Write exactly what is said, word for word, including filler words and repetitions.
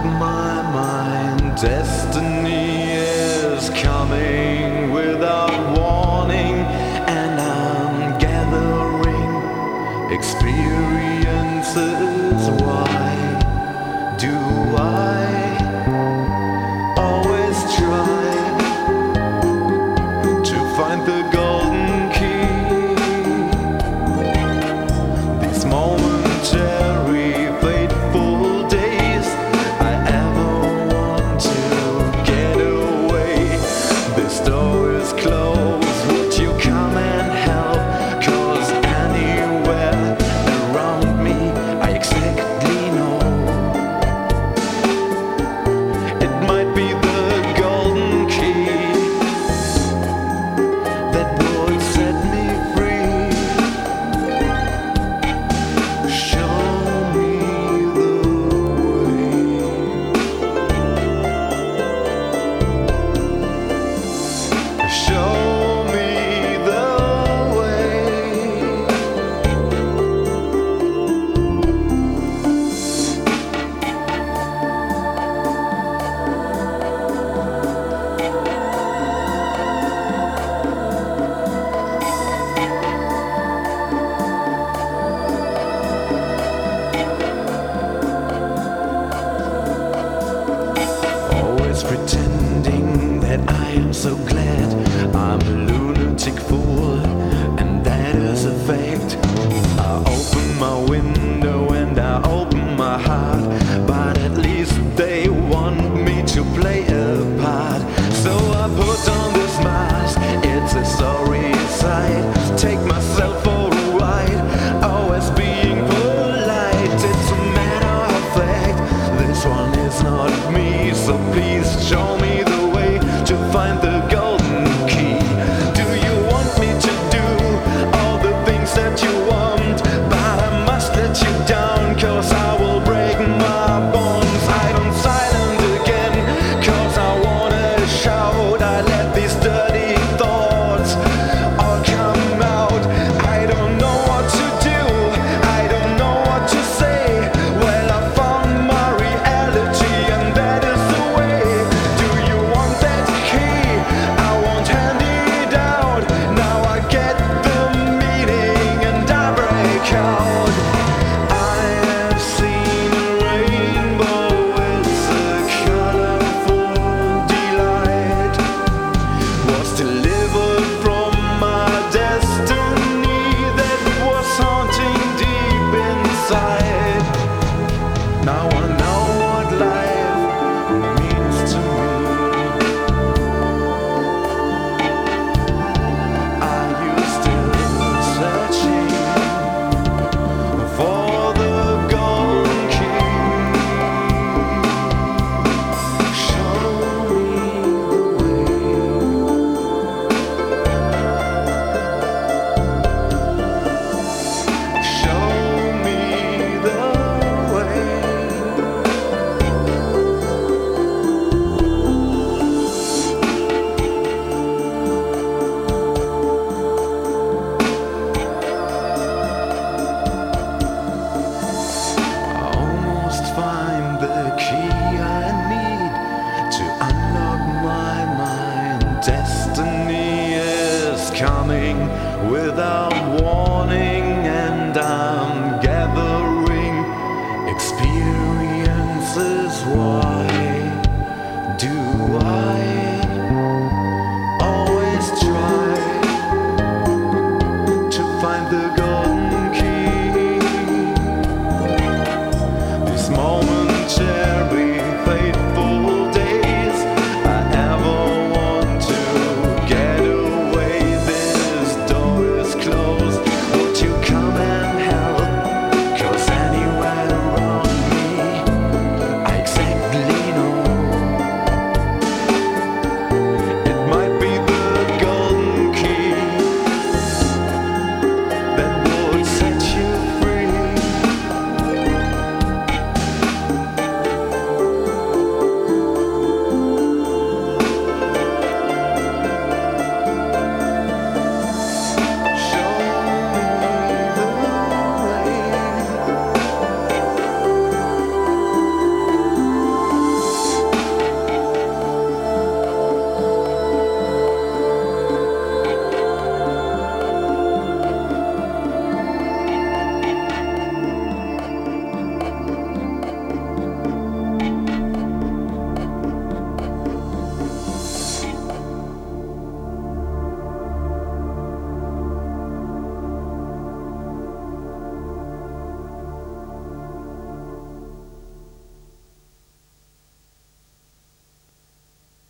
my mind. Destiny is coming without warning, and I'm gathering experiences. Why do I always try to find the golden key? These momentary fateful days, I ever want to get away. This door is closed, would you come and help? 'Cause anywhere around me I exactly know it might be the golden key that would set me free. Show me the way. Show me the way. Always pretending that I am so glad. I'm a lunatic fool, and that is a fact. I open my window and I open my heart.